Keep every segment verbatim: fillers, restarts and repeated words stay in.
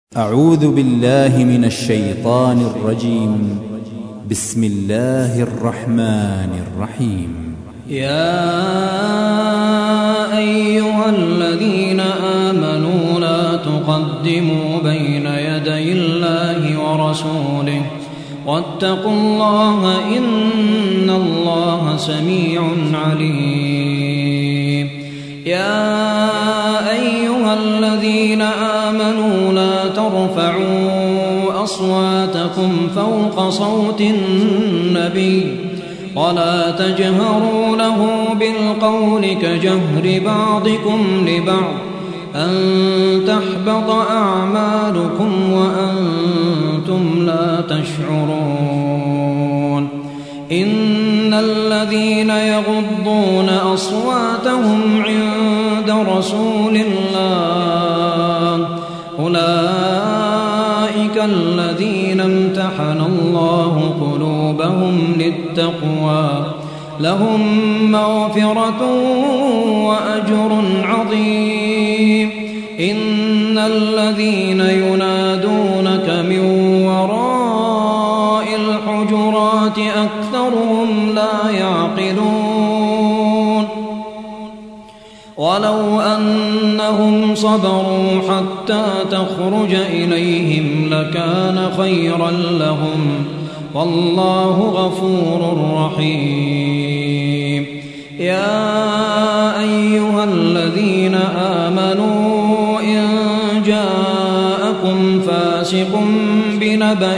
أعوذ بالله من الشيطان الرجيم. بسم الله الرحمن الرحيم. يا أيها الذين آمنوا لا تقدموا بين يدي الله ورسوله واتقوا الله إن الله سميع عليم. يا أيها الذين آمنوا لا ترفعوا أصواتكم فوق صوت النبي ولا تجهروا له بالقول كجهر بعضكم لبعض أن تحبط أعمالكم وأنتم لا تشعرون. إن الذين يغضون أصواتهم عند رسول الله أولئك الذين امتحن الله قلوبهم للتقوى لهم مغفرة وأجر عظيم. إن الذين ينادونك من وراء الحجرات أكثرهم لا يعقلون. ولو أنهم صبروا حتى تخرج إليهم لكان خيرا لهم والله غفور رحيم. يا أيها الذين آمنوا إن جاءكم فاسق بنبأ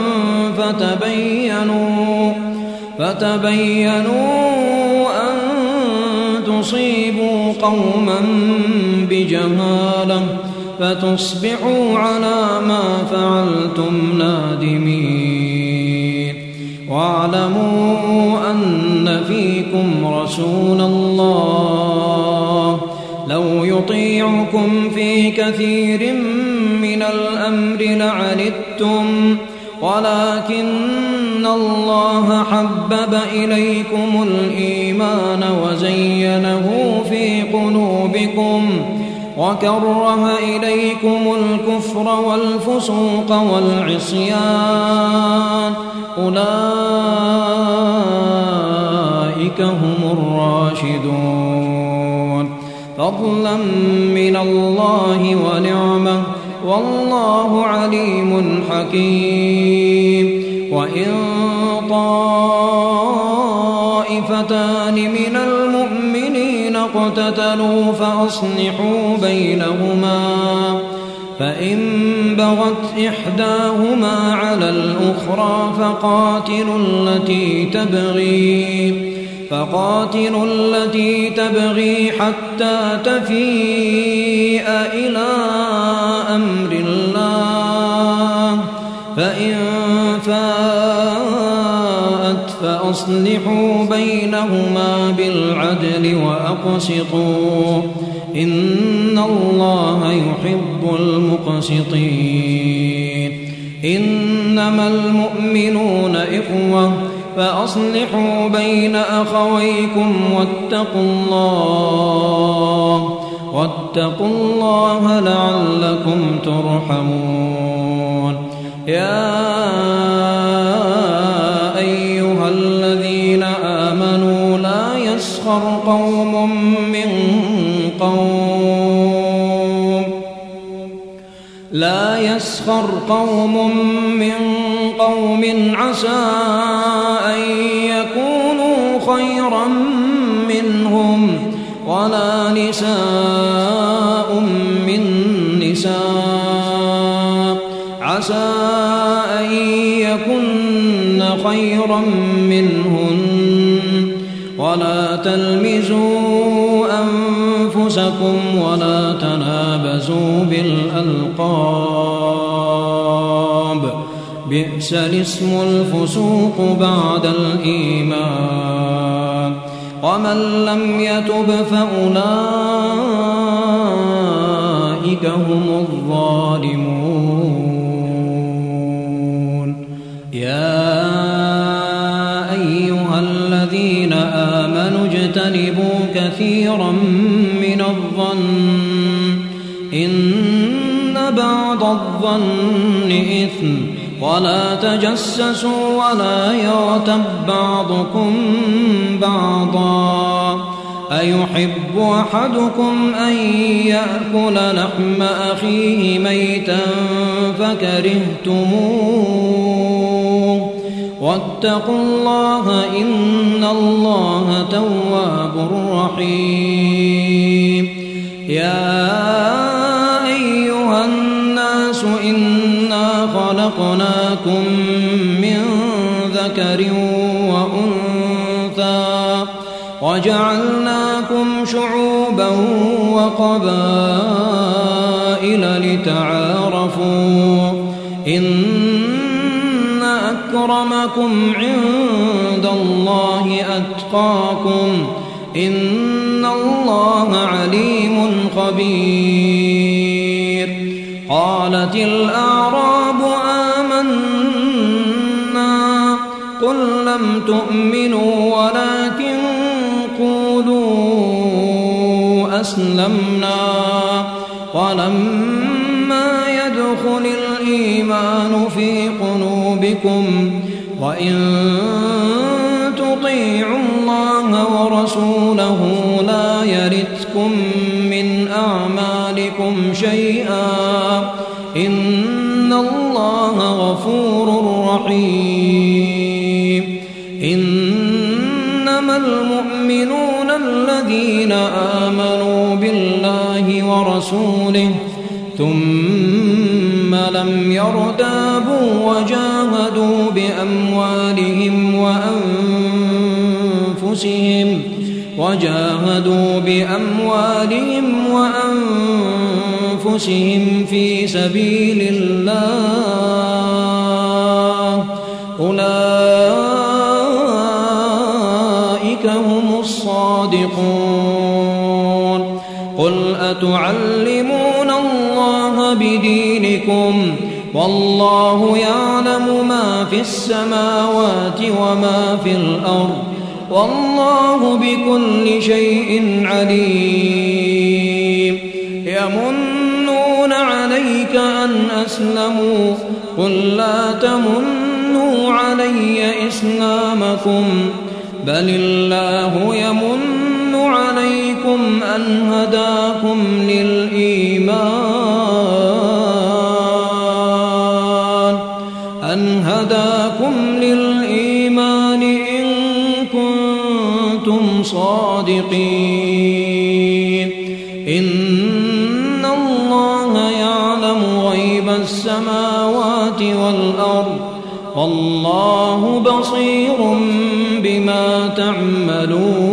فتبينوا فتبينوا أن تصيبوا قوما بجهالة فتصبحوا على ما فعلتم نادمين. واعلموا أن فيكم رسول الله لو يطيعكم في كثير من الأمر لعنتم ولكن الله حبب إليكم الإيمان وزينه في قلوبكم وكره إليكم الكفر والفسوق والعصيان أولئك هم الراشدون فضلا من الله ونعمة والله عليم حكيم. وإن طائفتان من المؤمنين اقتتلوا فأصلحوا بينهما فإن بغت إحداهما على الأخرى فقاتلوا التي تبغي فقاتلوا التي تبغي حتى تفيء إلى أمر الله فإن فاءت فأصلحوا بينهما بالعدل وأقسطوا إن الله يحب المقسطين. إنما المؤمنون إخوة فأصلحوا بين أخويكم واتقوا الله واتقوا الله لعلكم ترحمون. يا أيها الذين آمنوا لا يسخر قوم من قوم لا يسخر قوم من قوم عسى أن يكونوا خيرا منهم ولا نساء من نساء عسى أن يكن خيرا منهن ولا تلمزوا أنفسكم ولا تنابزوا بالألقاب بئس الاسم الفسوق بعد الإيمان ومن لم يتب فأولئك هم الظالمون. يا أيها الذين آمنوا اجتنبوا كثيرا من الظن إن بعض الظن إثم ولا تجسسوا ولا يغتب بعضكم بعضا أيحب أحدكم أن يأكل لحم أخيه ميتا فكرهتموه واتقوا الله إن الله تواب رحيم يا أيها الناس إنا خلقناكم من ذكر وأنثى وجعلناكم شعوبا وقبائل لتعارفوا إن أكرمكم عند الله أتقاكم إن الله عليم خبير قالت الأعراب آمنا قل لم تؤمنوا ولكن قولوا أسلمنا ولما يدخل الإيمان في قلوبكم وإن تطيعوا الله ورسوله لا يلتكم من أعمالكم شيئا إن الله غفور رحيم إنما المؤمنون الذين آمنوا بالله ورسوله ثم لم يرتابوا وجاهدوا بأموالهم وأنفسهم وجاهدوا بأموالهم وأنفسهم في سبيل الله أولئك هم الصادقون قل أتعلمون الله بدينكم والله يعلم ما في السماوات وما في الأرض والله بكل شيء عليم يمنون عليك أن أسلموا قل لا تمنوا علي إسلامكم بل الله يمن عليكم أن هداكم للإيمان أن هداكم للإيمان إن كنتم صادقين إن الله يعلم غيب السماوات والأرض والله بصير بما تعملون